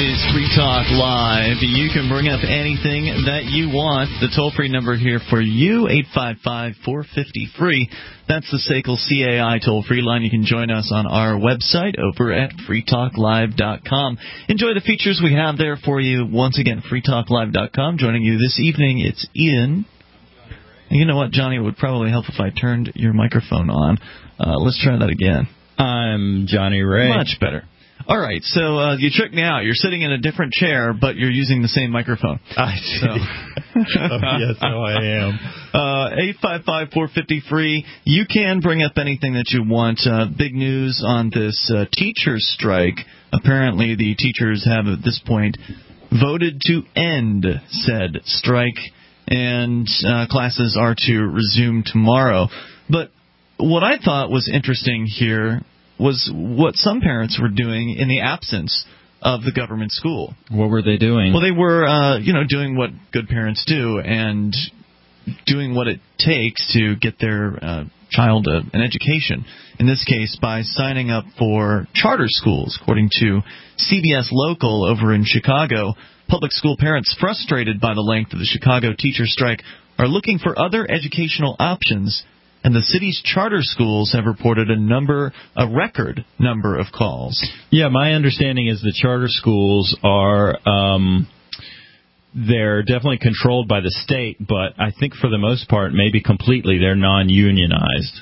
is Free Talk Live. You can bring up anything that you want. The toll-free number here for you, 855-450-FREE. That's the SACL CAI toll-free line. You can join us on our website over at freetalklive.com. Enjoy the features we have there for you. Once again, freetalklive.com. Joining you this evening, it's Ian. You know what, Johnny? It would probably help if I turned your microphone on. Let's try that again. I'm Johnny Ray. Much better. All right, so you tricked me out. You're sitting in a different chair, but you're using the same microphone. I see. So. Yes, I am. 855-450-FREE. You can bring up anything that you want. Big news on this teachers' strike. Apparently, the teachers have, at this point, voted to end said strike, and classes are to resume tomorrow. But what I thought was interesting here was what some parents were doing in the absence of the government school. What were they doing? Well, they were, doing what good parents do and doing what it takes to get their child an education. In this case, by signing up for charter schools. According to CBS Local over in Chicago, public school parents frustrated by the length of the Chicago teacher strike are looking for other educational options. And the city's charter schools have reported a record number of calls. Yeah, my understanding is the charter schools are, they're definitely controlled by the state, but I think for the most part, maybe completely, they're non-unionized.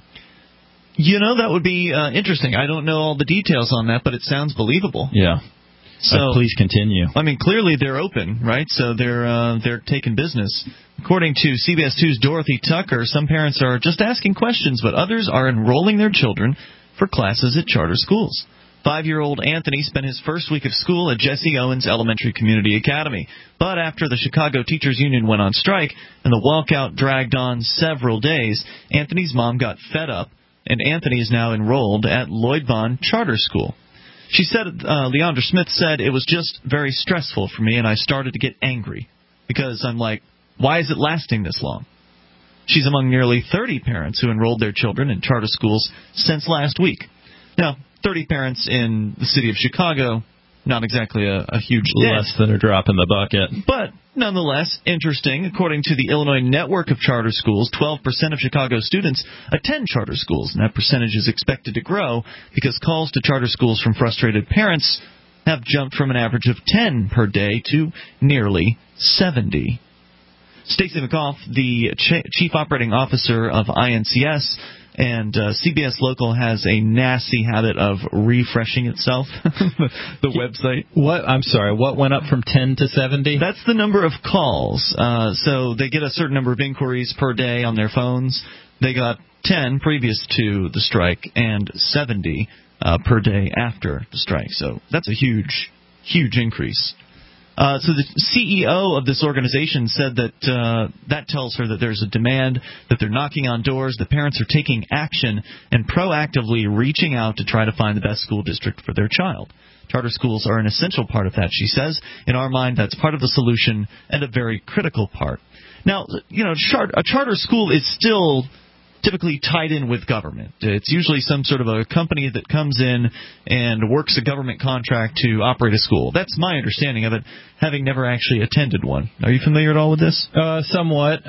That would be interesting. I don't know all the details on that, but it sounds believable. Yeah. So please continue. I mean, clearly they're open, right? So they're taking business. According to CBS 2's Dorothy Tucker, some parents are just asking questions, but others are enrolling their children for classes at charter schools. 5-year-old Anthony spent his first week of school at Jesse Owens Elementary Community Academy. But after the Chicago Teachers Union went on strike and the walkout dragged on several days, Anthony's mom got fed up, and Anthony is now enrolled at Lloyd Bond Charter School. She said, Leandra Smith said, it was just very stressful for me, and I started to get angry because I'm like, why is it lasting this long? She's among nearly 30 parents who enrolled their children in charter schools since last week. Now, 30 parents in the city of Chicago, not exactly a huge dent. Less than a drop in the bucket. But nonetheless, interesting. According to the Illinois Network of Charter Schools, 12% of Chicago students attend charter schools, and that percentage is expected to grow because calls to charter schools from frustrated parents have jumped from an average of 10 per day to nearly 70. Stacey McGough, the chief operating officer of INCS, and CBS Local has a nasty habit of refreshing itself, the website. What? I'm sorry, what went up from 10 to 70? That's the number of calls. So they get a certain number of inquiries per day on their phones. They got 10 previous to the strike and 70 per day after the strike. So that's a huge, huge increase. So the CEO of this organization said that that tells her that there's a demand, that they're knocking on doors, the parents are taking action and proactively reaching out to try to find the best school district for their child. Charter schools are an essential part of that, she says. In our mind, that's part of the solution and a very critical part. Now, a charter school is still typically tied in with government. It's usually some sort of a company that comes in and works a government contract to operate a school. That's my understanding of it, having never actually attended one. Are you familiar at all with this? Somewhat.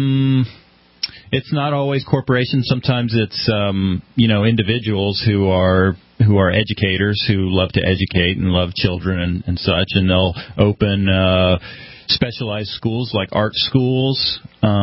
It's not always corporations. Sometimes it's individuals who are educators who love to educate and love children and such, and they'll open specialized schools like art schools.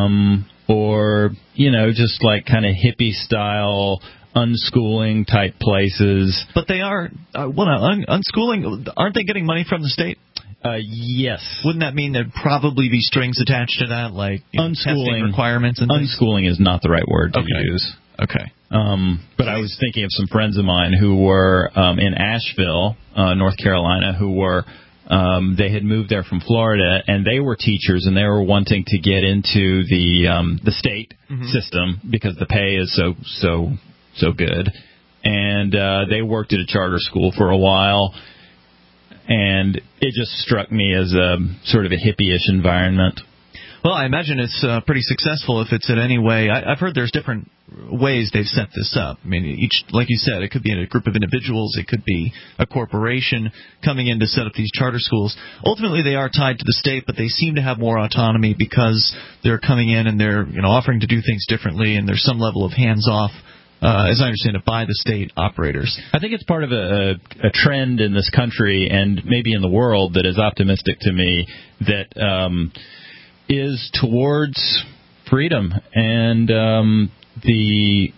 Or, just like kind of hippie-style unschooling type places. But they are, unschooling, aren't they getting money from the state? Yes. Wouldn't that mean there'd probably be strings attached to that, like testing requirements and things? Unschooling is not the right word to use. Okay. But I was thinking of some friends of mine who were in Asheville, North Carolina, who were... they had moved there from Florida, and they were teachers, and they were wanting to get into the state system because the pay is so good. And they worked at a charter school for a while, and it just struck me as a sort of a hippie-ish environment. Well, I imagine it's pretty successful if it's in any way. I've heard there's different ways they've set this up. I mean, each, like you said, it could be a group of individuals, it could be a corporation coming in to set up these charter schools. Ultimately, they are tied to the state, but they seem to have more autonomy because they're coming in and they're offering to do things differently, and there's some level of hands-off, as I understand it, by the state operators. I think it's part of a trend in this country and maybe in the world that is optimistic to me, that is towards freedom, and the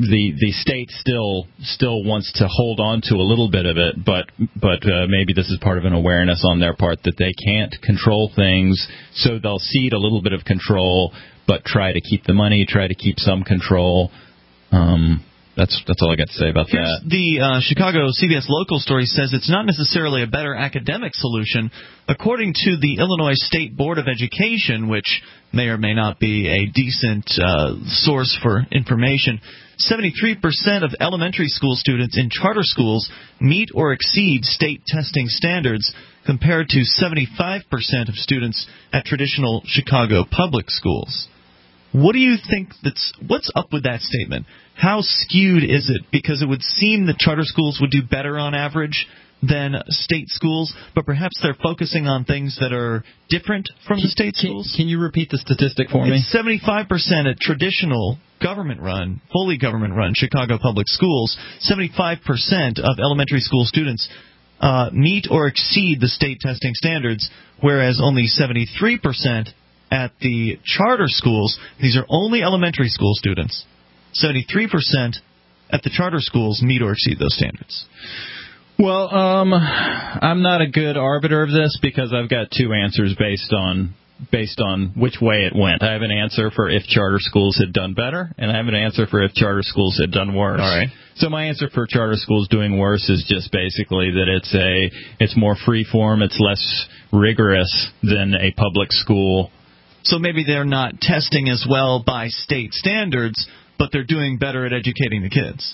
state still wants to hold on to a little bit of it, but maybe this is part of an awareness on their part that they can't control things, so they'll cede a little bit of control, but try to keep the money, try to keep some control. That's all I got to say about that. The Chicago CBS local story says it's not necessarily a better academic solution. According to the Illinois State Board of Education, which may or may not be a decent source for information, 73% of elementary school students in charter schools meet or exceed state testing standards, compared to 75% of students at traditional Chicago public schools. What do you think what's up with that statement? How skewed is it? Because it would seem that charter schools would do better on average than state schools, but perhaps they're focusing on things that are different from the state schools? Can you repeat the statistic for me? It's 75% at traditional government-run, fully government-run Chicago public schools. 75% of elementary school students meet or exceed the state testing standards, whereas only 73% at the charter schools, these are only elementary school students, 73% at the charter schools meet or exceed those standards. Well, I'm not a good arbiter of this because I've got two answers based on which way it went. I have an answer for if charter schools had done better, and I have an answer for if charter schools had done worse. All right. So my answer for charter schools doing worse is just basically that it's more free form, it's less rigorous than a public school. So maybe they're not testing as well by state standards, but they're doing better at educating the kids.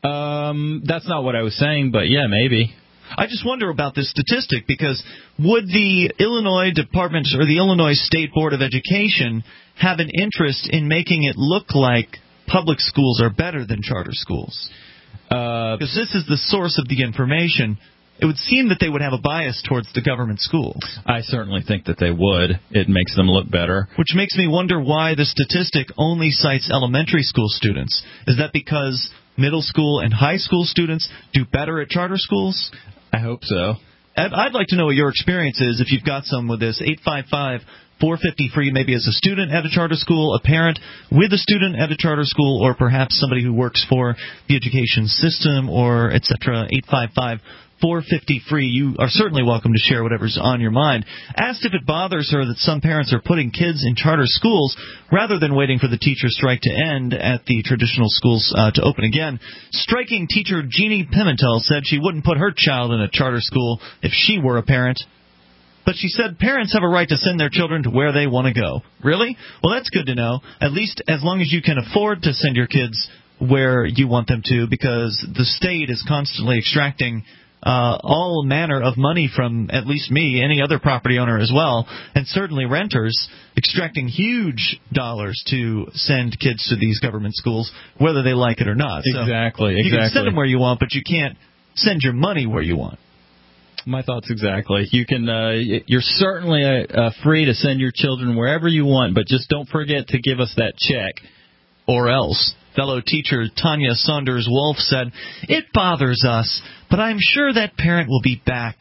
That's not what I was saying, but yeah, maybe. I just wonder about this statistic, because would the Illinois Department or the Illinois State Board of Education have an interest in making it look like public schools are better than charter schools? Because this is the source of the information. It would seem that they would have a bias towards the government schools. I certainly think that they would. It makes them look better. Which makes me wonder why the statistic only cites elementary school students. Is that because middle school and high school students do better at charter schools? I hope so. I'd like to know what your experience is if you've got some with this. 855-450-FREE, maybe as a student at a charter school, a parent with a student at a charter school, or perhaps somebody who works for the education system, or etc. 855-450-FREE. You are certainly welcome to share whatever's on your mind. Asked if it bothers her that some parents are putting kids in charter schools rather than waiting for the teacher strike to end at the traditional schools to open again. Striking teacher Jeannie Pimentel said she wouldn't put her child in a charter school if she were a parent. But she said parents have a right to send their children to where they want to go. Really? Well, that's good to know. At least as long as you can afford to send your kids where you want them to, because the state is constantly extracting all manner of money from at least me, any other property owner as well, and certainly renters, extracting huge dollars to send kids to these government schools, whether they like it or not. Exactly. You can send them where you want, but you can't send your money where you want. My thoughts exactly. You can. You're certainly free to send your children wherever you want, but just don't forget to give us that check, or else. Fellow teacher Tanya Saunders-Wolf said, "It bothers us, but I'm sure that parent will be back."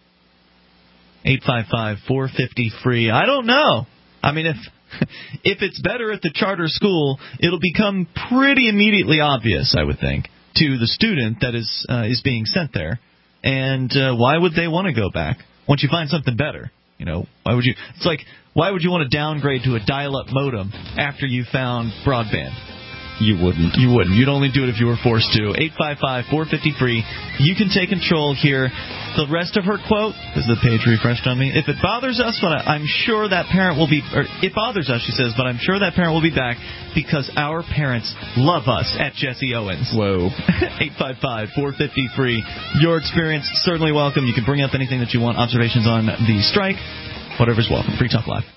855-450-FREE. I don't know. I mean, if it's better at the charter school, it'll become pretty immediately obvious, I would think, to the student that is being sent there. And why would they want to go back once you find something better? Why would you? It's like, why would you want to downgrade to a dial-up modem after you found broadband? You wouldn't. You'd only do it if you were forced to. 855-450-FREE. You can take control here. The rest of her quote, is the page refreshed on me? If it bothers us, but I'm sure that parent will be, or it bothers us, she says, but I'm sure that parent will be back because our parents love us at Jesse Owens. Whoa. 855-450-FREE. Your experience, certainly welcome. You can bring up anything that you want, observations on the strike, whatever's welcome. Free Talk Live.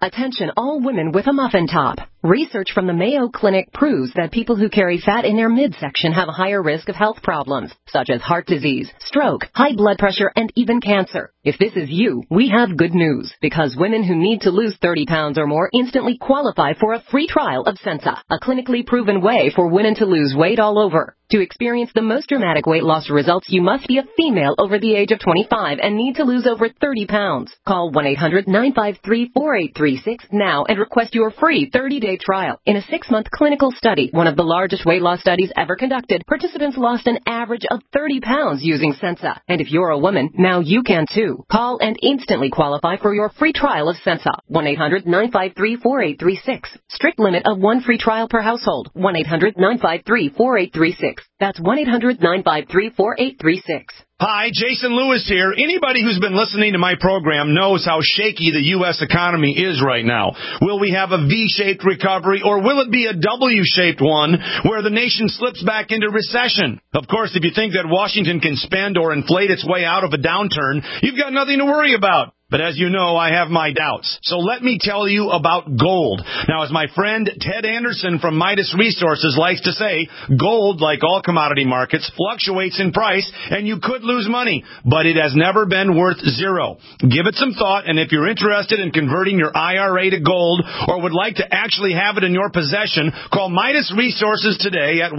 Attention all women with a muffin top. Research from the Mayo Clinic proves that people who carry fat in their midsection have a higher risk of health problems, such as heart disease, stroke, high blood pressure, and even cancer. If this is you, we have good news, because women who need to lose 30 pounds or more instantly qualify for a free trial of Sensa, a clinically proven way for women to lose weight all over. To experience the most dramatic weight loss results, you must be a female over the age of 25 and need to lose over 30 pounds. Call 1-800-953-4836 now and request your free 30-day trial. In a 6-month clinical study, one of the largest weight loss studies ever conducted, participants lost an average of 30 pounds using Sensa. And if you're a woman, now you can too. Call and instantly qualify for your free trial of Sensa. 1-800-953-4836. Strict limit of 1 free trial per household. 1-800-953-4836. That's 1-800-953-4836. Hi, Jason Lewis here. Anybody who's been listening to my program knows how shaky the U.S. economy is right now. Will we have a V-shaped recovery, or will it be a W-shaped one where the nation slips back into recession? Of course, if you think that Washington can spend or inflate its way out of a downturn, you've got nothing to worry about. But as you know, I have my doubts. So let me tell you about gold. Now, as my friend Ted Anderson from Midas Resources likes to say, gold, like all commodity markets, fluctuates in price, and you could lose money. But it has never been worth zero. Give it some thought, and if you're interested in converting your IRA to gold or would like to actually have it in your possession, call Midas Resources today at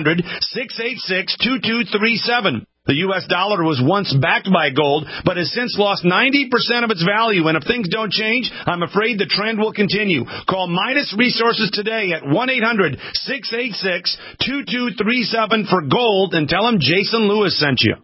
1-800-686-2237. The U.S. dollar was once backed by gold, but has since lost 90% of its value. And if things don't change, I'm afraid the trend will continue. Call Midas Resources today at 1-800-686-2237 for gold and tell them Jason Lewis sent you.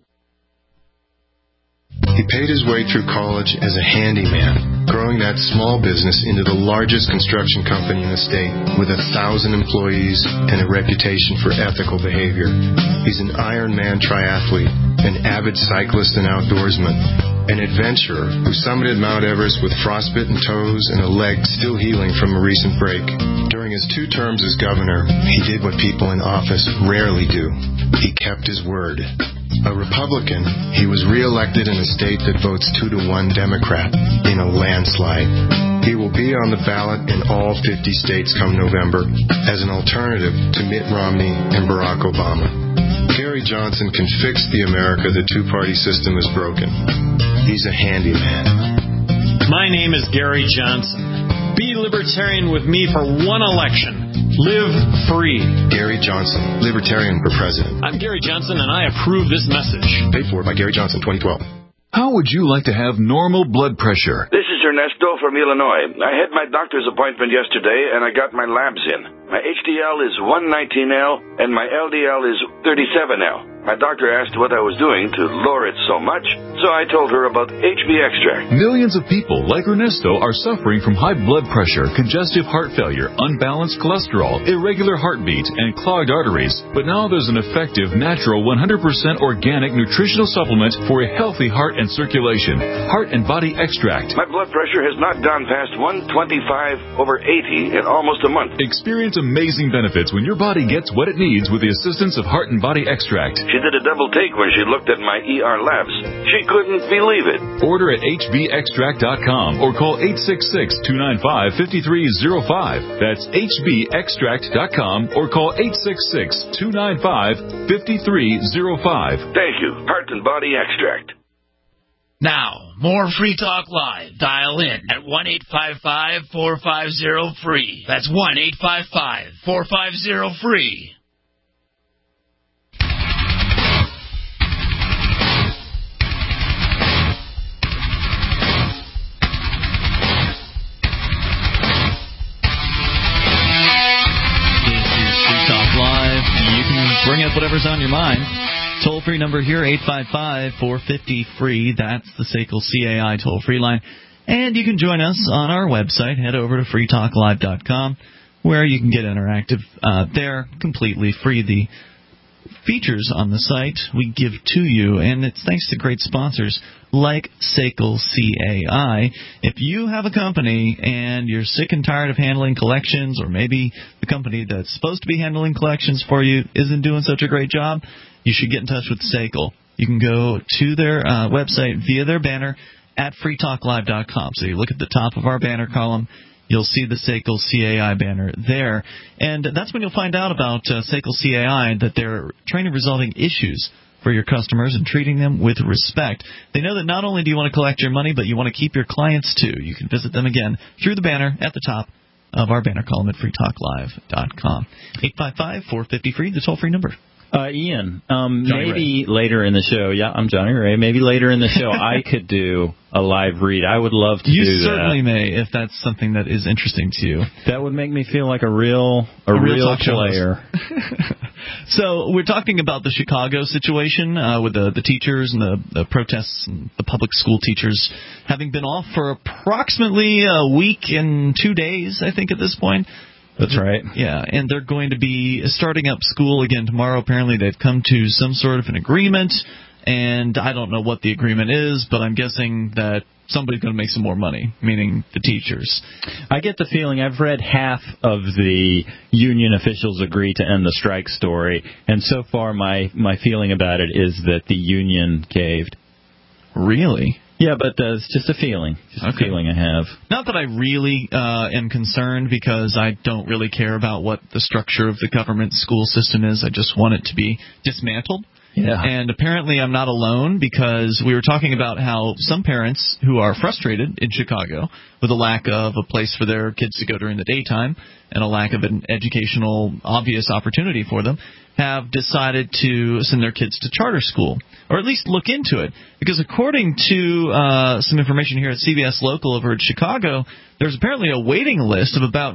He paid his way through college as a handyman, growing that small business into the largest construction company in the state with 1,000 employees and a reputation for ethical behavior. He's an Ironman triathlete, an avid cyclist and outdoorsman, an adventurer who summited Mount Everest with frostbitten toes and a leg still healing from a recent break. During his 2 terms as governor, he did what people in office rarely do. He kept his word. A Republican, he was re-elected in a state that votes 2-to-1 Democrat in a landslide. He will be on the ballot in all 50 states come November as an alternative to Mitt Romney and Barack Obama. Gary Johnson can fix the America the two-party system has broken. He's a handyman. My name is Gary Johnson. Be libertarian with me for one election. Live free. Gary Johnson, Libertarian for President. I'm Gary Johnson, and I approve this message. Paid for by Gary Johnson, 2012. How would you like to have normal blood pressure? This is Ernesto from Illinois. I had my doctor's appointment yesterday, and I got my labs in. My HDL is 119L, and my LDL is 37L. My doctor asked what I was doing to lower it so much, so I told her about HB Extract. Millions of people like Ernesto are suffering from high blood pressure, congestive heart failure, unbalanced cholesterol, irregular heartbeat, and clogged arteries. But now there's an effective, natural, 100% organic nutritional supplement for a healthy heart and circulation. Heart and Body Extract. My blood pressure has not gone past 125/80 in almost a month. Experience amazing benefits when your body gets what it needs with the assistance of Heart and Body Extract. She did a double take when she looked at my ER labs. She couldn't believe it. Order at hbextract.com or call 866-295-5305. That's hbextract.com or call 866-295-5305. Thank you. Heart and Body Extract. Now, more Free Talk Live. Dial in at 1-855-450-FREE. That's 1-855-450-FREE. Bring up whatever's on your mind. Toll-free number here, 855-450-FREE. That's the SACL CAI toll-free line. And you can join us on our website. Head over to freetalklive.com, where you can get interactive there completely free. The features on the site we give to you, and it's thanks to great sponsors like SACL CAI. If you have a company and you're sick and tired of handling collections, or maybe the company that's supposed to be handling collections for you isn't doing such a great job, you should get in touch with SACL. You can go to their website via their banner at freetalklive.com. So you look at the top of our banner column, you'll see the SACL CAI banner there. And that's when you'll find out about SACL CAI, that they're trying to resolving issues for your customers and treating them with respect. They know that not only do you want to collect your money, but you want to keep your clients too. You can visit them again through the banner at the top of our banner column at freetalklive.com. 855-450-FREE, the toll-free number. Ian, maybe later in the show, I'm Johnny Ray, maybe later in the show I could do a live read. I would love to do that. You certainly may, if that's something that is interesting to you. That would make me feel like a real player. So we're talking about the Chicago situation with the teachers and the protests and the public school teachers having been off for approximately a week and 2 days, I think, at this point. That's right. Yeah, and they're going to be starting up school again tomorrow. Apparently they've come to some sort of an agreement, and I don't know what the agreement is, but I'm guessing that somebody's going to make some more money, meaning the teachers. I get the feeling, I've read half of the union officials agree to end the strike story, and so far my feeling about it is that the union caved. Really? Yeah, but it's just a feeling. A feeling I have. Not that I really am concerned, because I don't really care about what the structure of the government school system is. I just want it to be dismantled. Yeah. And apparently I'm not alone, because we were talking about how some parents who are frustrated in Chicago with a lack of a place for their kids to go during the daytime and a lack of an educational obvious opportunity for them have decided to send their kids to charter school, or at least look into it. Because according to some information here at CBS Local over at Chicago, there's apparently a waiting list of about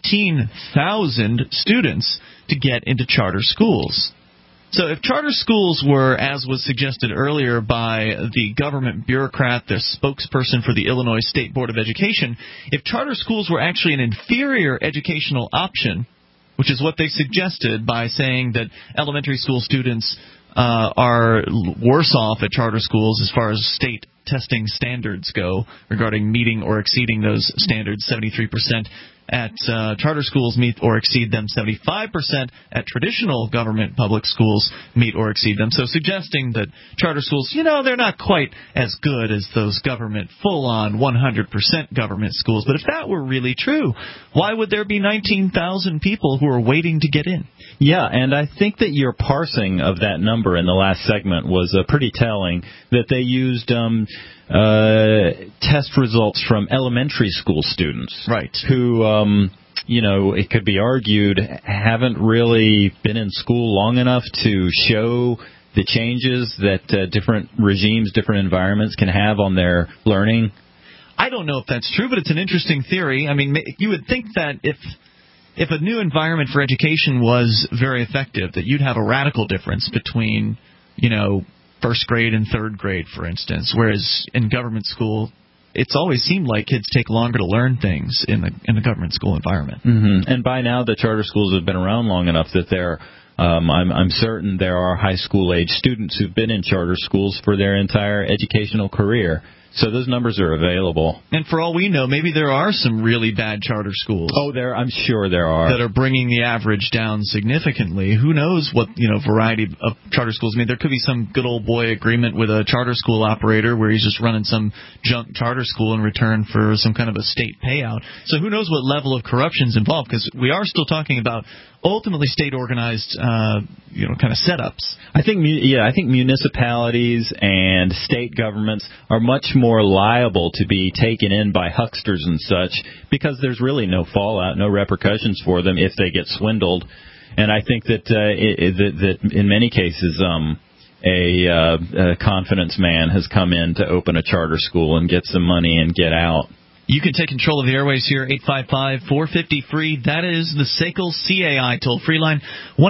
19,000 students to get into charter schools. So if charter schools were, as was suggested earlier by the government bureaucrat, the spokesperson for the Illinois State Board of Education, if charter schools were actually an inferior educational option, which is what they suggested by saying that elementary school students are worse off at charter schools as far as state testing standards go, regarding meeting or exceeding those standards. 73% at charter schools meet or exceed them. 75% at traditional government public schools meet or exceed them. So suggesting that charter schools, they're not quite as good as those government, full-on 100% government schools. But if that were really true, why would there be 19,000 people who are waiting to get in? Yeah, and I think that your parsing of that number in the last segment was pretty telling, that they used test results from elementary school students, right? Who, it could be argued, haven't really been in school long enough to show the changes that different regimes, different environments can have on their learning. I don't know if that's true, but it's an interesting theory. I mean, you would think that if a new environment for education was very effective, that you'd have a radical difference between, first grade and third grade, for instance, whereas in government school, it's always seemed like kids take longer to learn things in the government school environment. Mm-hmm. And by now, the charter schools have been around long enough that I'm certain there are high school age students who've been in charter schools for their entire educational career. So those numbers are available. And for all we know, maybe there are some really bad charter schools. Oh, I'm sure there are. That are bringing the average down significantly. Who knows what, variety of charter schools. I mean, there could be some good old boy agreement with a charter school operator where he's just running some junk charter school in return for some kind of a state payout. So who knows what level of corruption's involved, because we are still talking about ultimately state-organized, kind of setups. I think municipalities and state governments are much more liable to be taken in by hucksters and such, because there's really no fallout, no repercussions for them if they get swindled. And I think that that in many cases, a confidence man has come in to open a charter school and get some money and get out. You can take control of the airways here, 855-450-FREE. That is the SACL CAI toll-free line,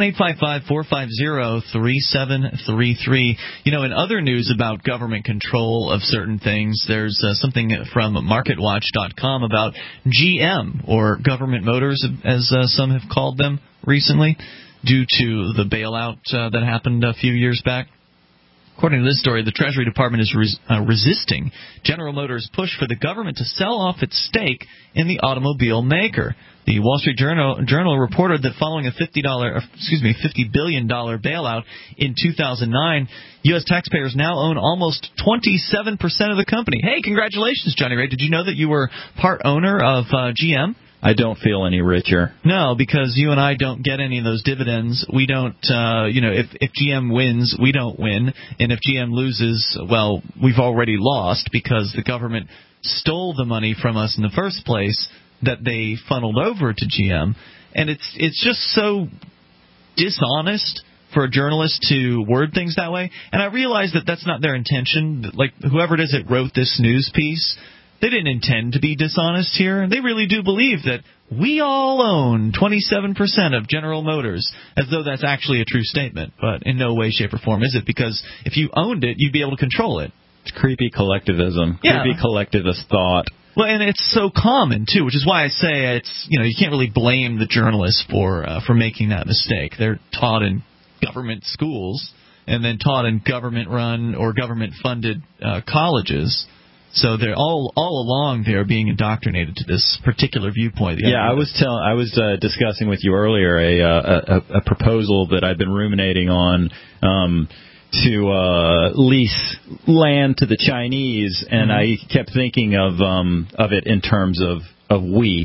1-855-450-3733. In other news about government control of certain things, there's something from MarketWatch.com about GM, or Government Motors, as some have called them recently, due to the bailout that happened a few years back. According to this story, the Treasury Department is resisting General Motors' push for the government to sell off its stake in the automobile maker. The Wall Street Journal reported that following a $50 billion bailout in 2009, U.S. taxpayers now own almost 27% of the company. Hey, congratulations, Johnny Ray. Did you know that you were part owner of GM? I don't feel any richer. No, because you and I don't get any of those dividends. We don't, if GM wins, we don't win. And if GM loses, well, we've already lost because the government stole the money from us in the first place that they funneled over to GM. And it's just so dishonest for a journalist to word things that way. And I realize that that's not their intention. Like, whoever it is that wrote this news piece, they didn't intend to be dishonest here. They really do believe that we all own 27% of General Motors, as though that's actually a true statement. But in no way, shape, or form is it, because if you owned it, you'd be able to control it. It's creepy collectivism, creepy collectivist thought. Well, and it's so common, too, which is why I say it's, you can't really blame the journalists for making that mistake. They're taught in government schools and then taught in government-run or government-funded colleges. So they're all along they're being indoctrinated to this particular viewpoint. I was discussing with you earlier a proposal that I've been ruminating on to lease land to the Chinese, and I kept thinking of it in terms of we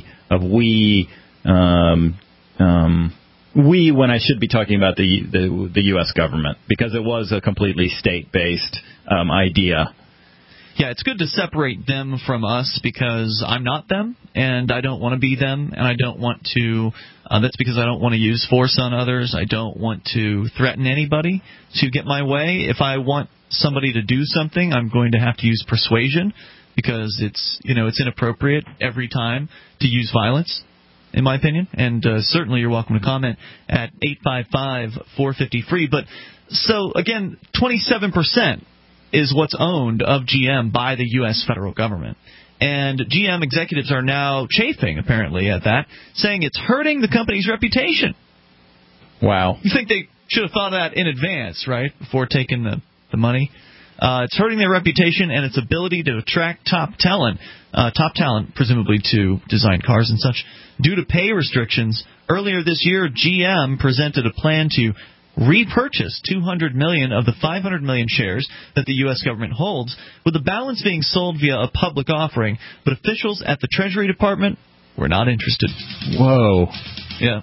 when I should be talking about the U.S. government, because it was a completely state-based idea. Yeah, it's good to separate them from us because I'm not them, and I don't want to be them, and I don't want to that's because I don't want to use force on others. I don't want to threaten anybody to get my way. If I want somebody to do something, I'm going to have to use persuasion because it's inappropriate every time to use violence, in my opinion. And certainly you're welcome to comment at 855-450-FREE. But so, again, 27% is what's owned of GM by the U.S. federal government. And GM executives are now chafing, apparently, at that, saying it's hurting the company's reputation. Wow. You think they should have thought of that in advance, right, before taking the money? It's hurting their reputation and its ability to attract top talent, presumably to design cars and such. Due to pay restrictions, earlier this year, GM presented a plan to repurchase 200 million of the 500 million shares that the U.S. government holds, with the balance being sold via a public offering. But officials at the Treasury Department were not interested. Whoa. Yeah.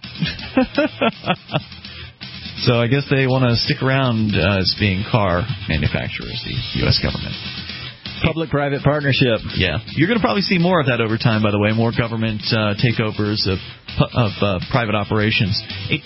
So I guess they want to stick around as being car manufacturers, the U.S. government. Public-private partnership. Yeah. You're going to probably see more of that over time, by the way, more government takeovers of private operations.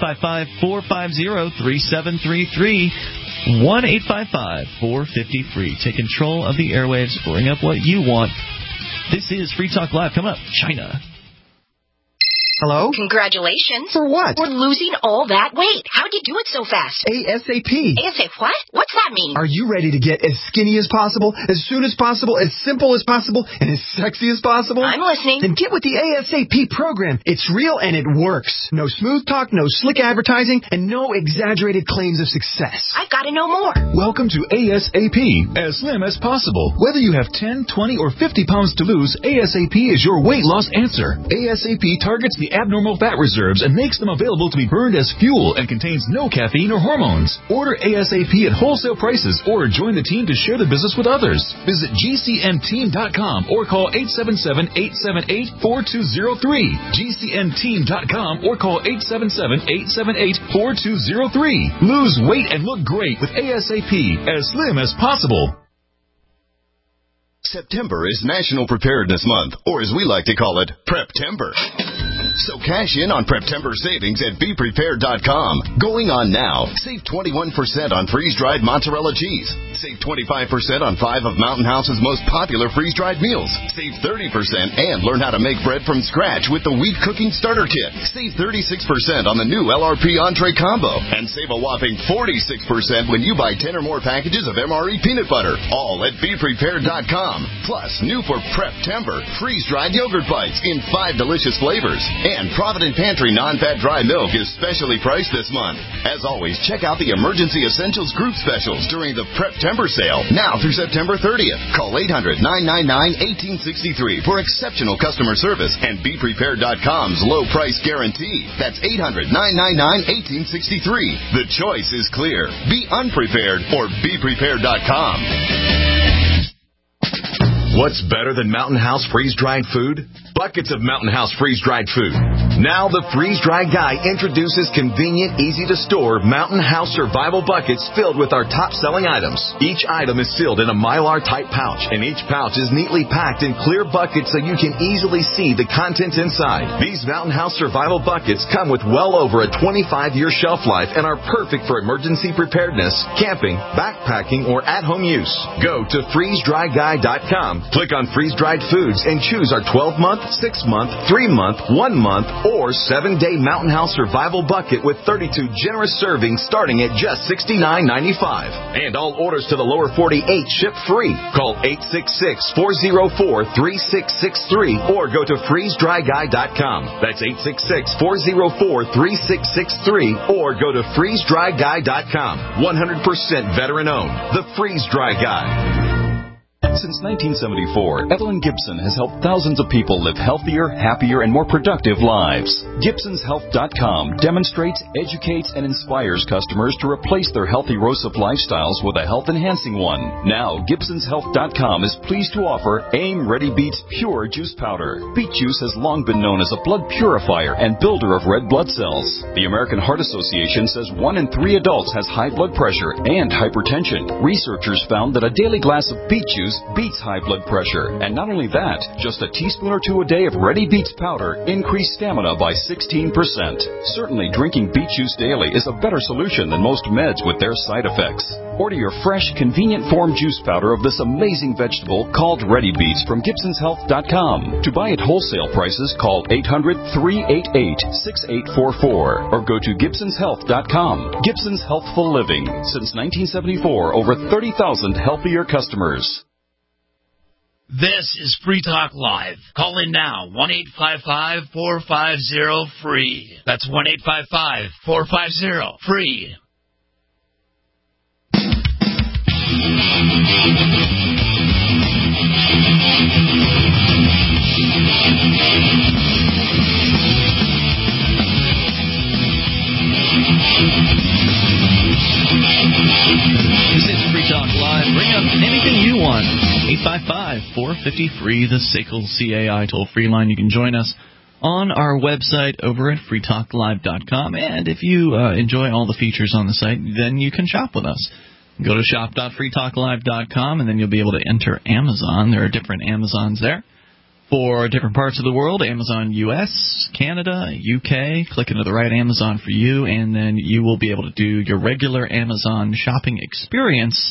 855-450-3733. 1-855-450-FREE. Take control of the airwaves. Bring up what you want. This is Free Talk Live. Coming up, China. Hello? Congratulations. For what? For losing all that weight. How'd you do it so fast? ASAP. ASAP what? What's that mean? Are you ready to get as skinny as possible, as soon as possible, as simple as possible, and as sexy as possible? I'm listening. Then get with the ASAP program. It's real and it works. No smooth talk, no slick advertising, and no exaggerated claims of success. I've got to know more. Welcome to ASAP, as slim as possible. Whether you have 10, 20, or 50 pounds to lose, ASAP is your weight loss answer. ASAP targets the abnormal fat reserves and makes them available to be burned as fuel and contains no caffeine or hormones. Order ASAP at wholesale prices or join the team to share the business with others. Visit GCNteam.com or call 877-878-4203. GCNteam.com or call 877-878-4203. Lose weight and look great with ASAP, as slim as possible. September is National Preparedness Month, or as we like to call it, Preptember. So cash in on Preptember savings at BePrepared.com. Going on now. Save 21% on freeze-dried mozzarella cheese. Save 25% on 5 of Mountain House's most popular freeze-dried meals. Save 30% and learn how to make bread from scratch with the Wheat Cooking Starter Kit. Save 36% on the new LRP Entree Combo. And save a whopping 46% when you buy 10 or more packages of MRE peanut butter. All at BePrepared.com. Plus, new for Preptember, freeze-dried yogurt bites in 5 delicious flavors. And Provident Pantry non-fat dry milk is specially priced this month. As always, check out the Emergency Essentials group specials during the Prep-Timber sale, now through September 30th. Call 800-999-1863 for exceptional customer service and BePrepared.com's low price guarantee. That's 800-999-1863. The choice is clear. Be unprepared or BePrepared.com. What's better than Mountain House freeze-dried food? Buckets of Mountain House freeze-dried food. Now the freeze-dried guy introduces convenient, easy-to-store Mountain House survival buckets filled with our top-selling items. Each item is sealed in a Mylar-type pouch, and each pouch is neatly packed in clear buckets so you can easily see the contents inside. These Mountain House survival buckets come with well over a 25-year shelf life and are perfect for emergency preparedness, camping, backpacking, or at-home use. Go to freezedryguy.com. Click on freeze-dried foods and choose our 12-month, 6-month, 3-month, 1-month, or 7-day Mountain House survival bucket with 32 generous servings starting at just $69.95. And all orders to the lower 48 ship free. Call 866-404-3663 or go to freezedryguy.com. That's 866-404-3663 or go to freezedryguy.com. 100% veteran owned. The Freeze Dry Guy. Since 1974, Evelyn Gibson has helped thousands of people live healthier, happier, and more productive lives. GibsonsHealth.com demonstrates, educates, and inspires customers to replace their healthy erosive lifestyles with a health-enhancing one. Now, GibsonsHealth.com is pleased to offer AIM Ready Beets Pure Juice Powder. Beet juice has long been known as a blood purifier and builder of red blood cells. The American Heart Association says 1 in 3 adults has high blood pressure and hypertension. Researchers found that a daily glass of beet juice beats high blood pressure. And not only that, just a teaspoon or two a day of Ready Beets powder increased stamina by 16%. Certainly, drinking beet juice daily is a better solution than most meds with their side effects. Order your fresh, convenient form juice powder of this amazing vegetable called Ready Beets from GibsonsHealth.com. To buy at wholesale prices, call 800-388-6844 or go to GibsonsHealth.com. Gibson's Healthful Living. Since 1974, over 30,000 healthier customers. This is Free Talk Live. Call in now, 1-855-450-FREE. That's 1-855-450-FREE. This is Free Talk Live. Bring up anything you want. 855-450-FREE, the SACL CAI toll-free line. You can join us on our website over at freetalklive.com. And if you enjoy all the features on the site, then you can shop with us. Go to shop.freetalklive.com, and then you'll be able to enter Amazon. There are different Amazons there for different parts of the world. Amazon US, Canada, UK. Click into the right Amazon for you, and then you will be able to do your regular Amazon shopping experience,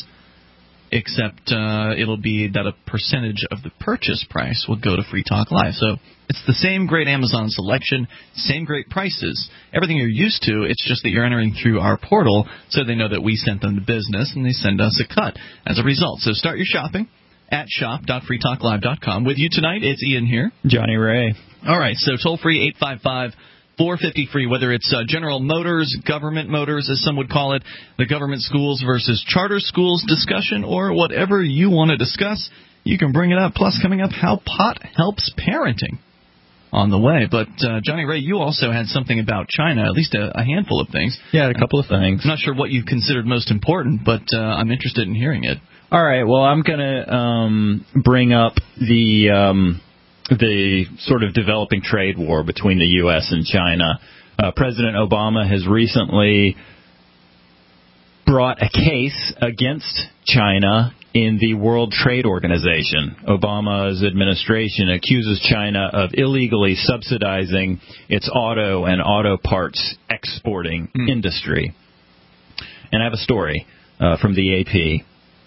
except it'll be that a percentage of the purchase price will go to Free Talk Live. So it's the same great Amazon selection, same great prices, everything you're used to. It's just that you're entering through our portal so they know that we sent them the business and they send us a cut as a result. So start your shopping at shop.freetalklive.com. With you tonight, it's Ian here. Johnny Ray. All right, so toll free 855-450-FREE, whether it's General Motors, government motors, as some would call it, the government schools versus charter schools discussion, or whatever you want to discuss, you can bring it up. Plus, coming up, how pot helps parenting on the way. But, Johnny Ray, you also had something about China, at least a handful of things. Yeah, a couple of things. I'm not sure what you considered most important, but I'm interested in hearing it. All right, well, I'm going to bring up the sort of developing trade war between the U.S. and China. President Obama has recently brought a case against China in the World Trade Organization. Obama's administration accuses China of illegally subsidizing its auto and auto parts exporting industry. And I have a story from the AP.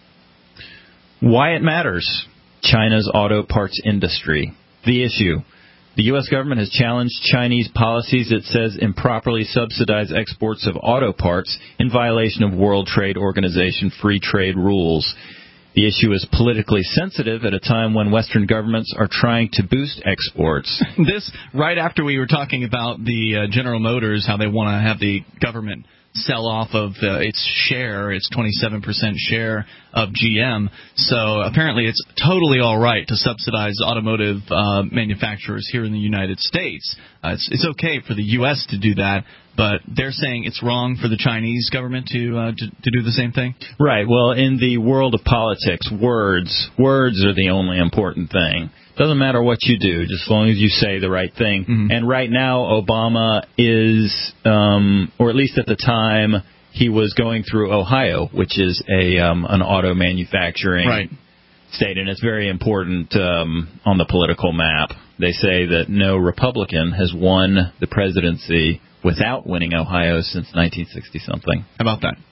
Why it matters, China's auto parts industry. The issue. The U.S. government has challenged Chinese policies it says improperly subsidize exports of auto parts in violation of World Trade Organization free trade rules. The issue is politically sensitive at a time when Western governments are trying to boost exports. This right after we were talking about the General Motors, how they want to have the government sell off of its share, its 27% share of GM. So apparently it's totally all right to subsidize automotive manufacturers here in the United States. It's okay for the U.S. to do that, but they're saying it's wrong for the Chinese government to do the same thing? Right. Well, in the world of politics, words are the only important thing. Doesn't matter what you do, just as long as you say the right thing. Mm-hmm. And right now, Obama is, or at least at the time, he was going through Ohio, which is an auto manufacturing state, and it's very important on the political map. They say that no Republican has won the presidency without winning Ohio since 1960-something. How about that?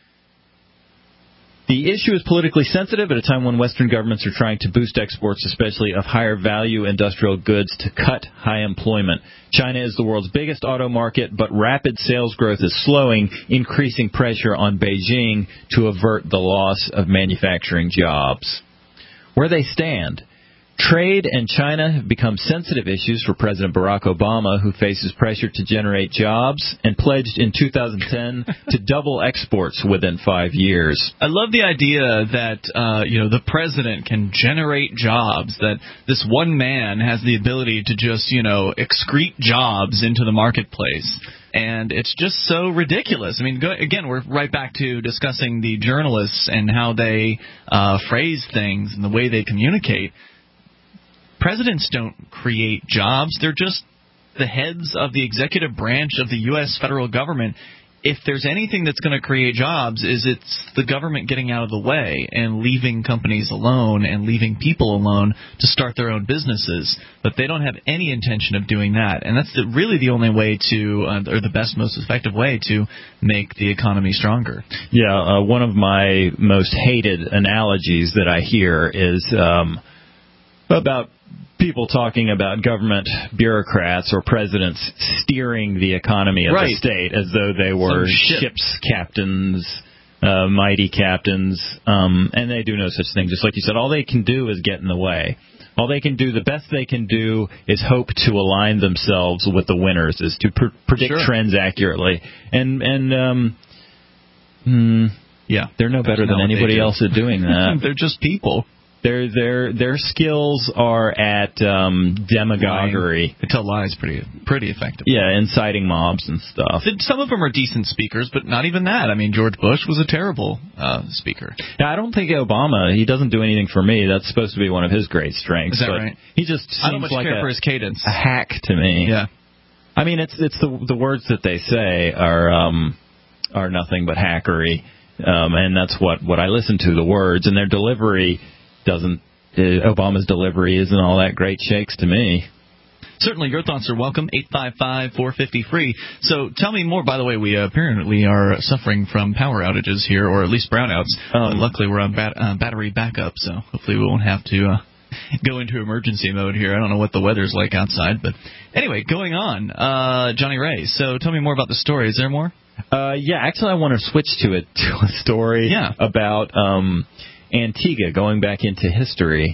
The issue is politically sensitive at a time when Western governments are trying to boost exports, especially of higher value industrial goods, to cut high employment. China is the world's biggest auto market, but rapid sales growth is slowing, increasing pressure on Beijing to avert the loss of manufacturing jobs. Where they stand. Trade and China have become sensitive issues for President Barack Obama, who faces pressure to generate jobs and pledged in 2010 to double exports within 5 years. I love the idea that the president can generate jobs, that this one man has the ability to just excrete jobs into the marketplace. And it's just so ridiculous. I mean, again, we're right back to discussing the journalists and how they phrase things and the way they communicate. Presidents don't create jobs. They're just the heads of the executive branch of the U.S. federal government. If there's anything that's going to create jobs, it's the government getting out of the way and leaving companies alone and leaving people alone to start their own businesses. But they don't have any intention of doing that. And that's really the only way to, or the best, most effective way to make the economy stronger. Yeah, one of my most hated analogies that I hear is about people talking about government bureaucrats or presidents steering the economy of the state as though they were ship's captains, mighty captains, and they do no such thing. Just like you said, all they can do is get in the way. All they can do, the best they can do, is hope to align themselves with the winners, is to predict trends accurately. And they're no better than anybody else at doing that. They're just people. Their skills are at demagoguery. They tell lies pretty effectively. Yeah, inciting mobs and stuff. Some of them are decent speakers, but not even that. I mean, George Bush was a terrible speaker. Now, I don't think Obama, he doesn't do anything for me. That's supposed to be one of his great strengths. Is that right? He just seems I don't much like care for his cadence. A hack to me. Yeah. I mean, it's the words that they say are nothing but hackery, and that's what I listen to, the words, and their delivery Obama's delivery isn't all that great shakes to me. Certainly, your thoughts are welcome, 855-450-FREE. So tell me more. By the way, we apparently are suffering from power outages here, or at least brownouts. Luckily, we're on battery backup, so hopefully we won't have to go into emergency mode here. I don't know what the weather's like outside. But anyway, going on, Johnny Ray. So tell me more about the story. Is there more? Yeah, actually, I want to switch to a story about Antigua, going back into history.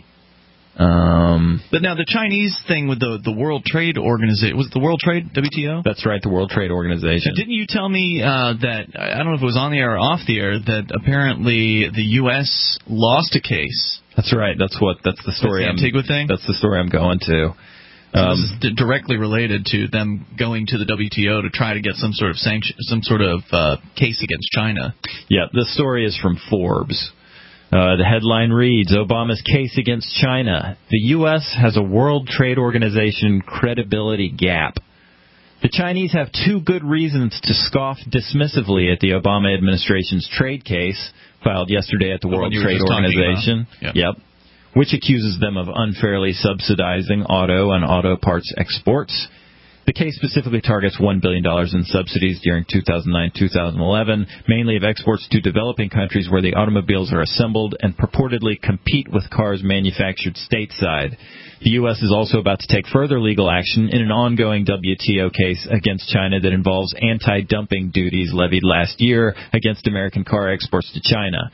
But now the Chinese thing with the World Trade Organization, was it the World Trade, WTO? That's right, the World Trade Organization. Didn't you tell me that, I don't know if it was on the air or off the air, that apparently the U.S. lost a case? That's right, that's the story. That's the Antigua thing? That's the story I'm going to. So this is directly related to them going to the WTO to try to get some sort of case against China. Yeah, this story is from Forbes. The headline reads, Obama's case against China. The U.S. has a World Trade Organization credibility gap. The Chinese have two good reasons to scoff dismissively at the Obama administration's trade case, filed yesterday at the World Trade Organization. Yep. Which accuses them of unfairly subsidizing auto and auto parts exports. The case specifically targets $1 billion in subsidies during 2009-2011, mainly of exports to developing countries where the automobiles are assembled and purportedly compete with cars manufactured stateside. The U.S. is also about to take further legal action in an ongoing WTO case against China that involves anti-dumping duties levied last year against American car exports to China.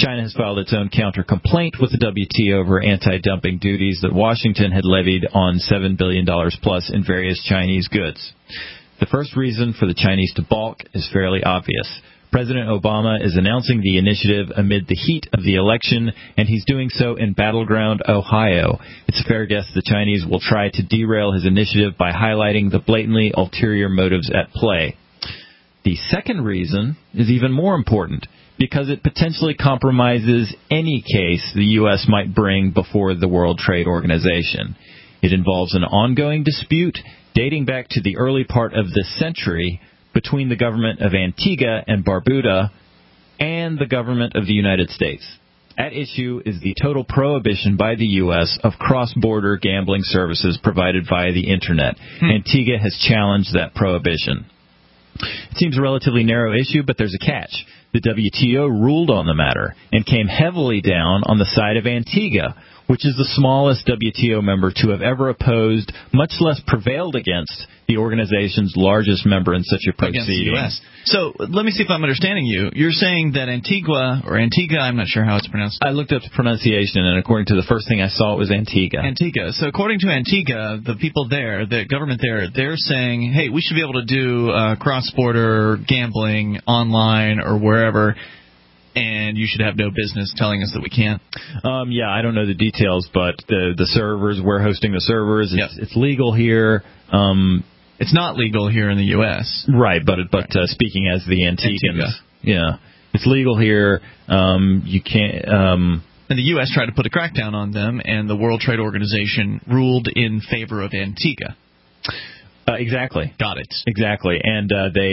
China has filed its own counter-complaint with the WTO over anti-dumping duties that Washington had levied on $7 billion plus in various Chinese goods. The first reason for the Chinese to balk is fairly obvious. President Obama is announcing the initiative amid the heat of the election, and he's doing so in battleground Ohio. It's a fair guess the Chinese will try to derail his initiative by highlighting the blatantly ulterior motives at play. The second reason is even more important, because it potentially compromises any case the U.S. might bring before the World Trade Organization. It involves an ongoing dispute dating back to the early part of this century between the government of Antigua and Barbuda and the government of the United States. At issue is the total prohibition by the U.S. of cross-border gambling services provided via the Internet. Antigua has challenged that prohibition. It seems a relatively narrow issue, but there's a catch. The WTO ruled on the matter and came heavily down on the side of Antigua, which is the smallest WTO member to have ever opposed, much less prevailed against, the organization's largest member in such a proceeding. Against the U.S. So let me see if I'm understanding you. You're saying that Antigua, I'm not sure how it's pronounced. I looked up the pronunciation, and according to the first thing I saw, it was Antigua. Antigua. So according to Antigua, the people there, the government there, they're saying, hey, we should be able to do cross-border gambling online or wherever, and you should have no business telling us that we can't. Yeah, I don't know the details, but the servers, we're hosting the servers. It's legal here. It's not legal here in the U.S. Right, but speaking as the Antiguans, yeah, it's legal here. You can't. And the U.S. tried to put a crackdown on them, and the World Trade Organization ruled in favor of Antigua. Exactly. Got it. Exactly, and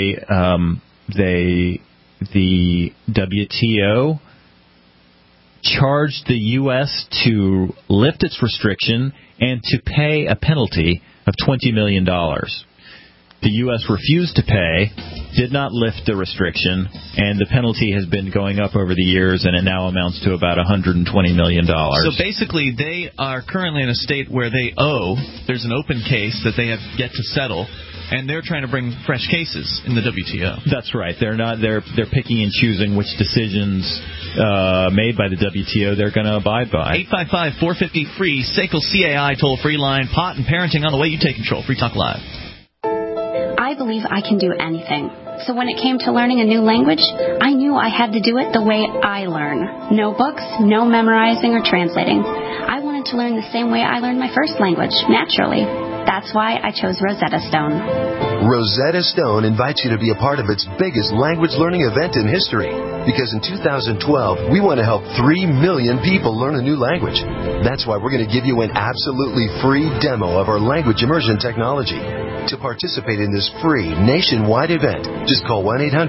the WTO charged the U.S. to lift its restriction and to pay a penalty of $20 million. The U.S. refused to pay, did not lift the restriction, and the penalty has been going up over the years, and it now amounts to about $120 million. So basically, they are currently in a state where they owe. There's an open case that they have yet to settle, and they're trying to bring fresh cases in the WTO. That's right. They're picking and choosing which decisions made by the WTO they're going to abide by. 855-450-FREE, SACL CAI toll-free line, pot and parenting on the way. You take control. Free Talk Live. I believe I can do anything. So when it came to learning a new language, I knew I had to do it the way I learn. No books, no memorizing or translating. I wanted to learn the same way I learned my first language, naturally. That's why I chose Rosetta Stone. Rosetta Stone invites you to be a part of its biggest language learning event in history. Because in 2012, we want to help 3 million people learn a new language. That's why we're going to give you an absolutely free demo of our language immersion technology. To participate in this free nationwide event, just call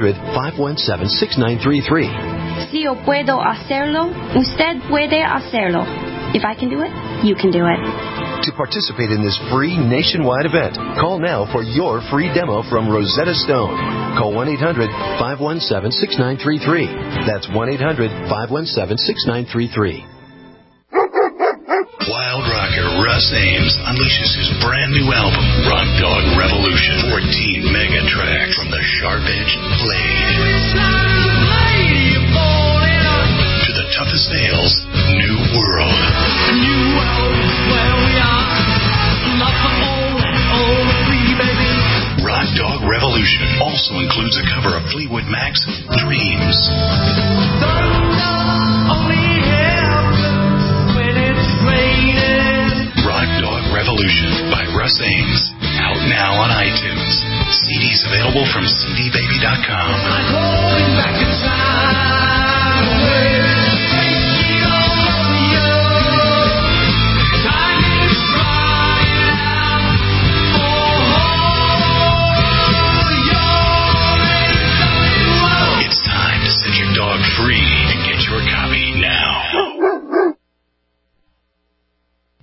1-800-517-6933. Si yo puedo hacerlo, usted puede hacerlo. If I can do it, you can do it. To participate in this free nationwide event, call now for your free demo from Rosetta Stone. Call 1-800-517-6933. That's 1-800-517-6933. Wild rocker Russ Ames unleashes his brand new album, Rock Dog Revolution. 14 mega tracks from the sharp-edged blade to the toughest nails, New World. Rock Dog Revolution also includes a cover of Fleetwood Mac's Dreams. Rock Dog Revolution by Russ Ames. Out now on iTunes. CDs available from cdbaby.com. It's time to set your dog free and get your copy now.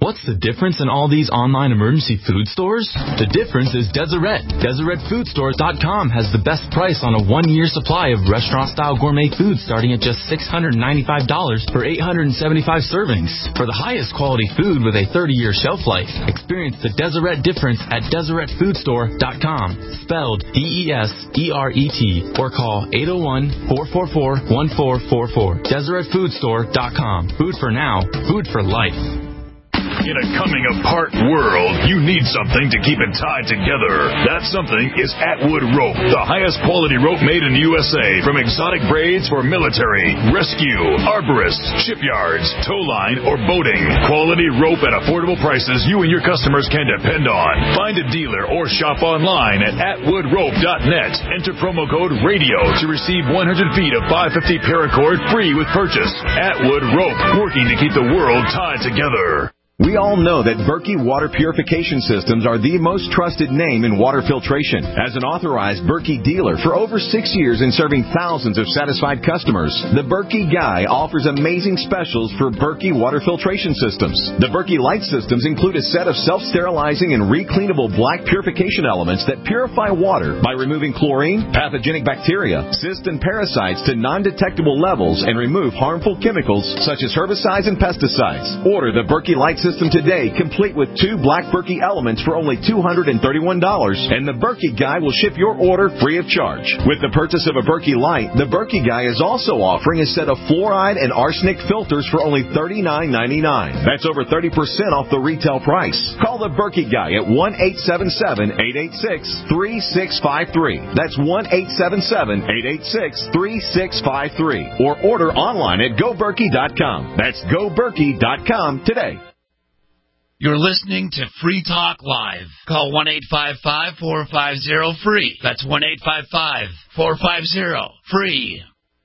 What's the difference in all these online emergency food stores? The difference is Deseret. DeseretFoodStore.com has the best price on a 1-year supply of restaurant-style gourmet food starting at just $695 for 875 servings. For the highest quality food with a 30-year shelf life, experience the Deseret difference at DeseretFoodStore.com, spelled DESERET, or call 801-444-1444. DeseretFoodStore.com. Food for now, food for life. In a coming-apart world, you need something to keep it tied together. That something is Atwood Rope, the highest quality rope made in the USA. From exotic braids for military, rescue, arborists, shipyards, tow line, or boating. Quality rope at affordable prices you and your customers can depend on. Find a dealer or shop online at atwoodrope.net. Enter promo code RADIO to receive 100 feet of 550 paracord free with purchase. Atwood Rope, working to keep the world tied together. We all know that Berkey Water Purification Systems are the most trusted name in water filtration. As an authorized Berkey dealer for over 6 years and serving thousands of satisfied customers, the Berkey Guy offers amazing specials for Berkey Water Filtration Systems. The Berkey Light Systems include a set of self-sterilizing and recleanable black purification elements that purify water by removing chlorine, pathogenic bacteria, cysts, and parasites to non-detectable levels and remove harmful chemicals such as herbicides and pesticides. Order the Berkey Light System today, complete with 2 black Berkey elements for only $231, and the Berkey Guy will ship your order free of charge. With the purchase of a Berkey Light, the Berkey Guy is also offering a set of fluoride and arsenic filters for only $39.99. That's over 30% off the retail price. Call the Berkey Guy at 1-877-886-3653. That's 1-877-886-3653. Or order online at GoBerkey.com. That's GoBerkey.com today. You're listening to Free Talk Live. Call 1-855-450-FREE. That's 1-855-450-FREE.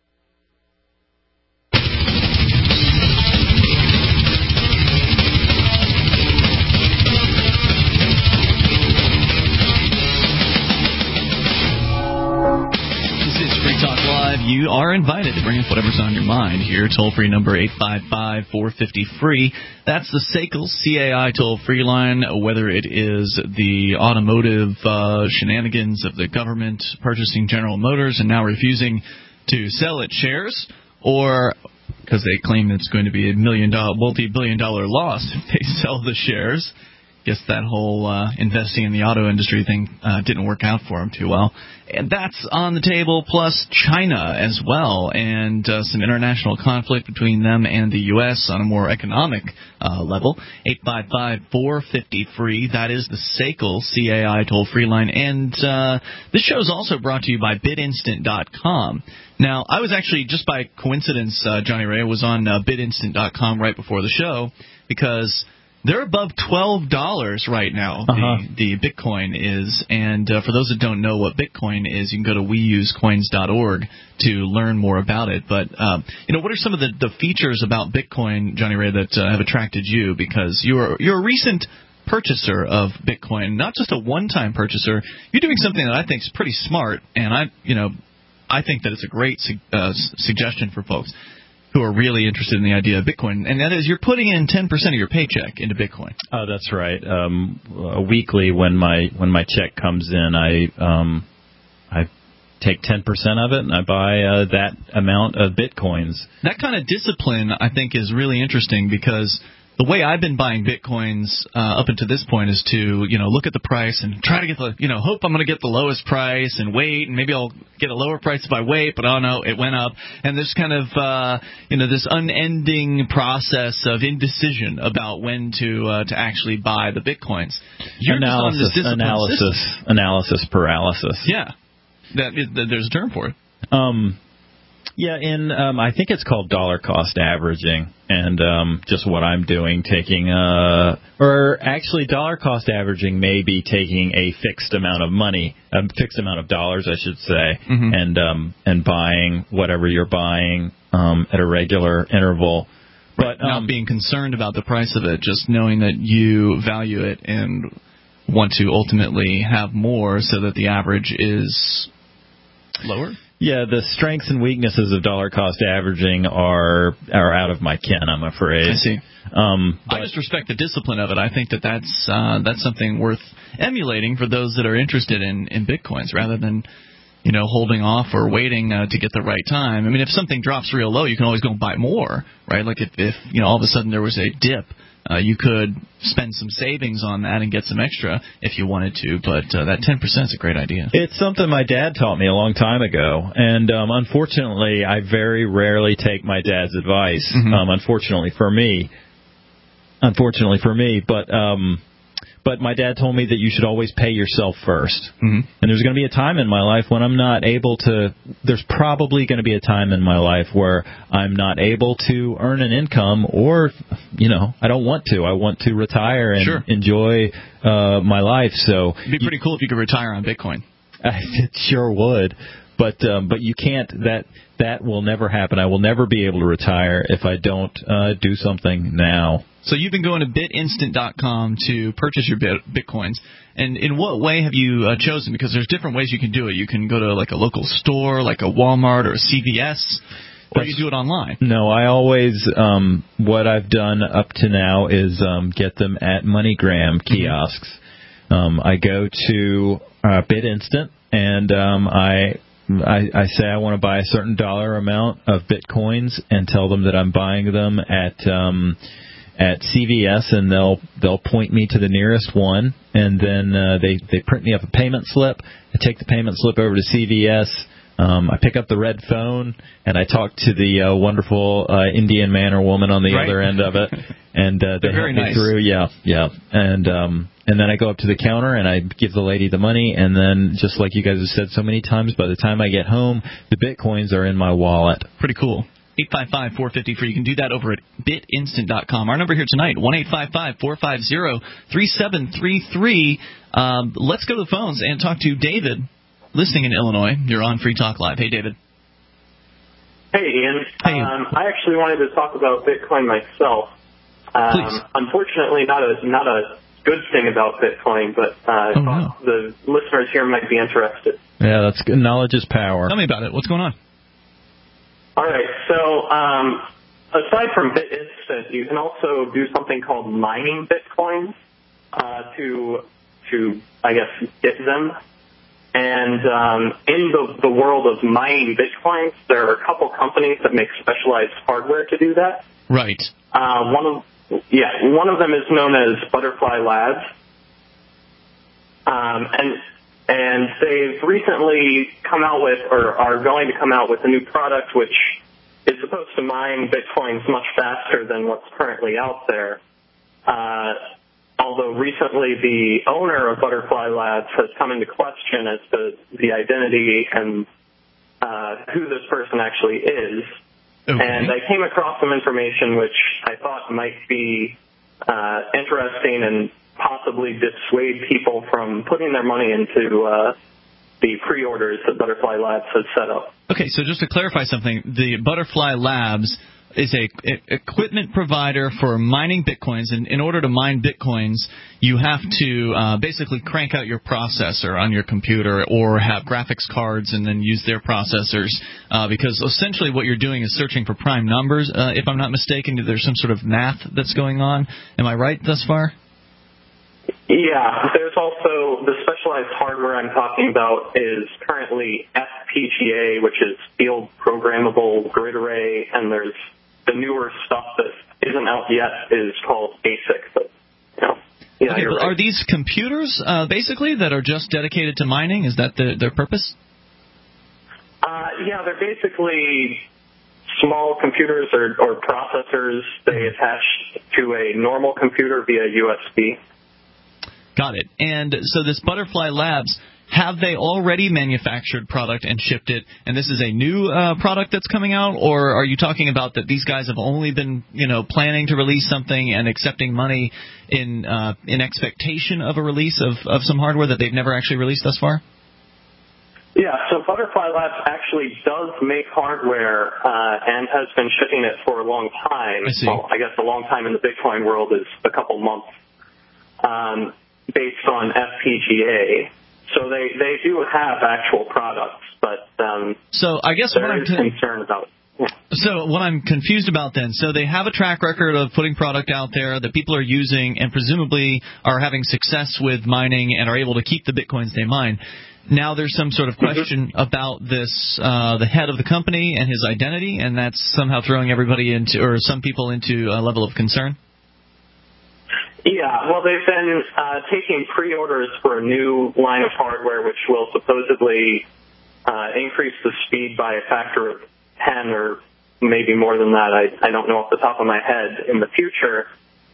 You are invited to bring up whatever's on your mind here. Toll-free number 855-450-FREE. That's the SACL CAI toll-free line, whether it is the automotive shenanigans of the government purchasing General Motors and now refusing to sell its shares, or because they claim it's going to be a multi-billion-dollar loss if they sell the shares. Guess that whole investing in the auto industry thing didn't work out for them too well. And that's on the table, plus China as well, and some international conflict between them and the U.S. on a more economic level. 855-450-FREE. That is the SACL CAI toll-free line. And this show is also brought to you by BidInstant.com. Now, I was actually, just by coincidence, Johnny Ray, was on BidInstant.com right before the show, because they're above $12 right now, the Bitcoin is. And for those that don't know what Bitcoin is, you can go to weusecoins.org to learn more about it. But, what are some of the features about Bitcoin, Johnny Ray, that have attracted you? Because you're a recent purchaser of Bitcoin, not just a one-time purchaser. You're doing something that I think is pretty smart, and I think that it's a great suggestion for folks who are really interested in the idea of Bitcoin, and that is you're putting in 10% of your paycheck into Bitcoin. Oh, that's right. Weekly, when my check comes in, I take 10% of it and I buy that amount of Bitcoins. That kind of discipline, I think, is really interesting, because the way I've been buying Bitcoins up until this point is to, look at the price and try to get the, hope I'm going to get the lowest price and wait, and maybe I'll get a lower price if I wait, but oh no, it went up. And there's kind of, this unending process of indecision about when to actually buy the Bitcoins. Analysis paralysis. Yeah. There's a term for it. Yeah, I think it's called dollar cost averaging, and just what I'm doing, taking dollar cost averaging may be taking a fixed amount of money, a fixed amount of dollars, I should say, and buying whatever you're buying at a regular interval. But not being concerned about the price of it, just knowing that you value it and want to ultimately have more so that the average is lower. Yeah, the strengths and weaknesses of dollar cost averaging are out of my ken, I'm afraid. I see. I just respect the discipline of it. I think that's something worth emulating for those that are interested in Bitcoins, rather than holding off or waiting to get the right time. I mean, if something drops real low, you can always go and buy more, right? Like if all of a sudden there was a dip, you could spend some savings on that and get some extra if you wanted to, but that 10% is a great idea. It's something my dad taught me a long time ago, and unfortunately, I very rarely take my dad's advice, unfortunately for me, but my dad told me that you should always pay yourself first. And there's going to be a time in my life when I'm not able to, there's probably going to be a time in my life where I'm not able to earn an income, or, I don't want to. I want to retire and enjoy my life. So it'd be pretty cool if you could retire on Bitcoin. It sure would. But you can't, that will never happen. I will never be able to retire if I don't do something now. So you've been going to BitInstant.com to purchase your Bitcoins. And in what way have you chosen? Because there's different ways you can do it. You can go to like a local store, like a Walmart or a CVS, or you do it online. No, I always, what I've done up to now is get them at MoneyGram kiosks. I go to BitInstant, and I say I want to buy a certain dollar amount of Bitcoins and tell them that I'm buying them at CVS, and they'll point me to the nearest one, and then they print me up a payment slip. I take the payment slip over to CVS. I pick up the red phone, and I talk to the wonderful Indian man or woman on the other end of it, and they help me through. Yeah. And then I go up to the counter, and I give the lady the money, and then, just like you guys have said so many times, by the time I get home, the Bitcoins are in my wallet. Pretty cool. 855-450-FREE. You can do that over at BitInstant.com. Our number here tonight, 1-855-450-3733. Let's go to the phones and talk to David, listening in Illinois. You're on Free Talk Live. Hey, David. Hey, Ian. Hey. I actually wanted to talk about Bitcoin myself. Unfortunately, not a good thing about Bitcoin, but the listeners here might be interested. Yeah, that's good. Knowledge is power. Tell me about it. What's going on? All right, so aside from BitInstant, you can also do something called mining Bitcoins to I guess, get them. And in the world of mining Bitcoins, there are a couple companies that make specialized hardware to do that. Right. One of them is known as Butterfly Labs. And they've recently come out with, or are going to come out with, a new product which is supposed to mine Bitcoins much faster than what's currently out there. Although recently the owner of Butterfly Labs has come into question as to the identity and who this person actually is. Okay. And I came across some information which I thought might be interesting and possibly dissuade people from putting their money into the pre-orders that Butterfly Labs has set up. Okay, so just to clarify something, the Butterfly Labs is a equipment provider for mining Bitcoins, and in order to mine Bitcoins, you have to basically crank out your processor on your computer or have graphics cards and then use their processors, because essentially what you're doing is searching for prime numbers. If I'm not mistaken, there's some sort of math that's going on. Am I right thus far? Yeah, there's also the specialized hardware I'm talking about is currently FPGA, which is Field Programmable Grid Array, and there's the newer stuff that isn't out yet is called ASIC. But, okay, but are these computers basically that are just dedicated to mining? Is that their purpose? Yeah, they're basically small computers or processors. They attach to a normal computer via USB. Got it. And so this Butterfly Labs, have they already manufactured product and shipped it, and this is a new product that's coming out, or are you talking about that these guys have only been, planning to release something and accepting money in expectation of a release of some hardware that they've never actually released thus far? Yeah, so Butterfly Labs actually does make hardware and has been shipping it for a long time. I see. Well, I guess a long time in the Bitcoin world is a couple months. Based on FPGA. So they do have actual products, but so I guess there is concern about. So what I'm confused about then, so they have a track record of putting product out there that people are using and presumably are having success with mining and are able to keep the Bitcoins they mine. Now there's some sort of question about this, the head of the company and his identity, and that's somehow throwing everybody into, or some people into a level of concern? Yeah, well, they've been taking pre-orders for a new line of hardware which will supposedly increase the speed by a factor of 10 or maybe more than that. I don't know off the top of my head in the future.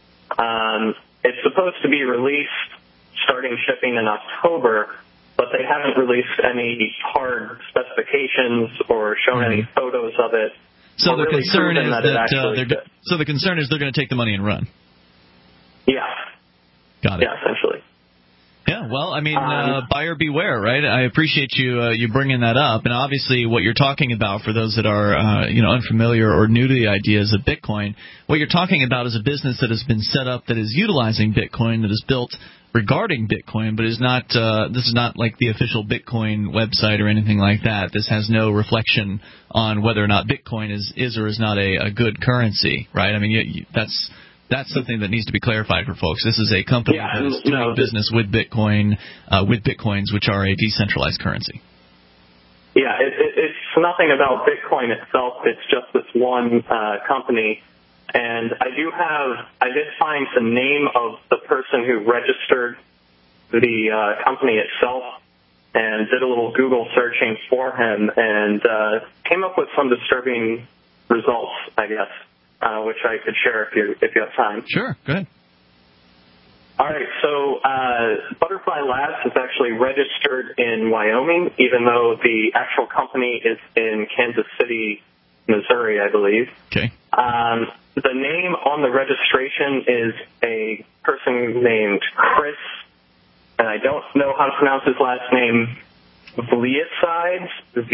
It's supposed to be released starting shipping in October, but they haven't released any hard specifications or shown any photos of it. So the really concern is that so the concern is they're going to take the money and run. Yeah. Got it. Yeah, essentially. Yeah, well, I mean, buyer beware, right? I appreciate you bringing that up, and obviously what you're talking about for those that are unfamiliar or new to the ideas of Bitcoin, what you're talking about is a business that has been set up that is utilizing Bitcoin, that is built regarding Bitcoin, but is not this is not like the official Bitcoin website or anything like that. This has no reflection on whether or not Bitcoin is or is not a good currency, right? I mean, that's something that needs to be clarified for folks. This is a company that is doing business with Bitcoin, with Bitcoins, which are a decentralized currency. Yeah, it's nothing about Bitcoin itself. It's just this one company. And I did find the name of the person who registered the company itself and did a little Google searching for him and came up with some disturbing results, I guess. Which I could share if you have time. Sure, go ahead. All right, so Butterfly Labs is actually registered in Wyoming, even though the actual company is in Kansas City, Missouri, I believe. Okay. The name on the registration is a person named Chris, and I don't know how to pronounce his last name, Vleissides,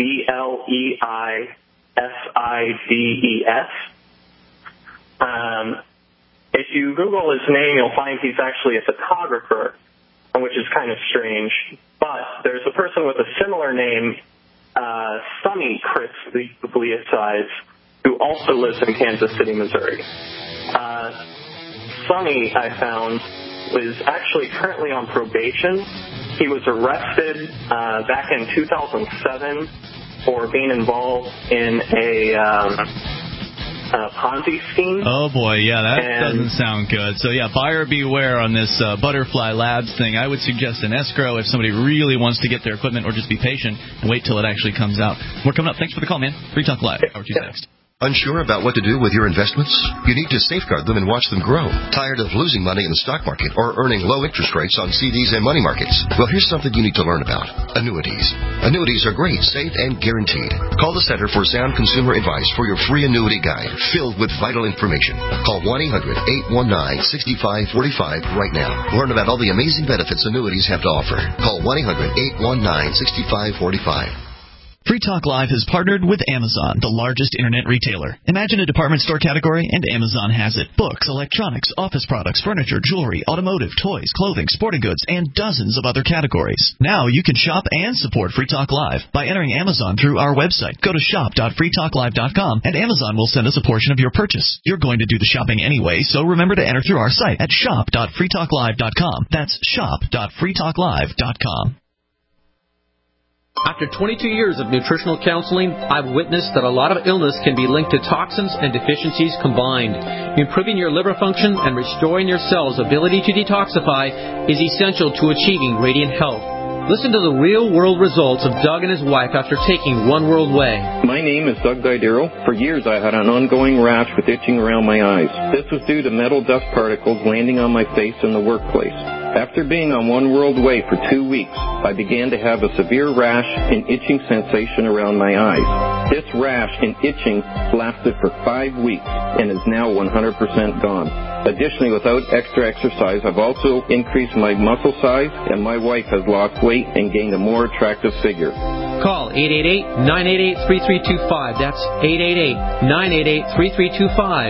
Vleissides. If you Google his name, you'll find he's actually a photographer, which is kind of strange. But there's a person with a similar name, Sonny Chris Vleissides, who also lives in Kansas City, Missouri. Sonny, I found, was actually currently on probation. He was arrested back in 2007 for being involved in a Ponzi scheme. Oh boy, yeah, that doesn't sound good. So yeah, buyer beware on this Butterfly Labs thing. I would suggest an escrow if somebody really wants to get their equipment, or just be patient and wait till it actually comes out. More coming up. Thanks for the call, man. Free Talk Live. Hour 2 next. Unsure about what to do with your investments? You need to safeguard them and watch them grow. Tired of losing money in the stock market or earning low interest rates on CDs and money markets? Well, here's something you need to learn about. Annuities. Annuities are great, safe, and guaranteed. Call the Center for Sound Consumer Advice for your free annuity guide filled with vital information. Call 1-800-819-6545 right now. Learn about all the amazing benefits annuities have to offer. Call 1-800-819-6545. Free Talk Live has partnered with Amazon, the largest internet retailer. Imagine a department store category, and Amazon has it. Books, electronics, office products, furniture, jewelry, automotive, toys, clothing, sporting goods, and dozens of other categories. Now you can shop and support Free Talk Live by entering Amazon through our website. Go to shop.freetalklive.com, and Amazon will send us a portion of your purchase. You're going to do the shopping anyway, so remember to enter through our site at shop.freetalklive.com. That's shop.freetalklive.com. After 22 years of nutritional counseling, I've witnessed that a lot of illness can be linked to toxins and deficiencies combined. Improving your liver function and restoring your cells' ability to detoxify is essential to achieving radiant health. Listen to the real-world results of Doug and his wife after taking One World Way. My name is Doug Didero. For years I had an ongoing rash with itching around my eyes. This was due to metal dust particles landing on my face in the workplace. After being on One World Way for 2 weeks, I began to have a severe rash and itching sensation around my eyes. This rash and itching lasted for 5 weeks and is now 100% gone. Additionally, without extra exercise, I've also increased my muscle size, and my wife has lost weight and gained a more attractive figure. Call 888-988-3325. That's 888-988-3325.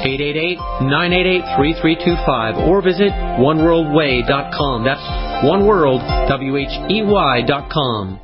888-988-3325. Or visit oneworldway.com. That's oneworld, WHEY.com.